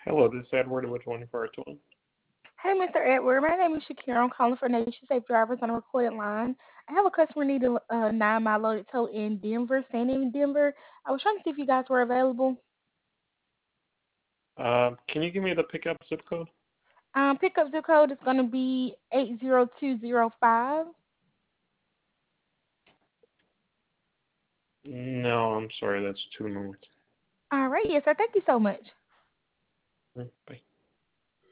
Hello, this is Edward with 2420. Hey, Mr. Edward. My name is Shakira. I'm calling for Nation Safe Drivers on a recorded line. I have a customer needing a 9 mile loaded tow in Denver, staying in Denver. I was trying to see if you guys were available. Can you give me the pickup zip code? Pickup zip code is going to be 80205. No, I'm sorry, that's too north. All right, yes, sir. Thank you so much. Bye.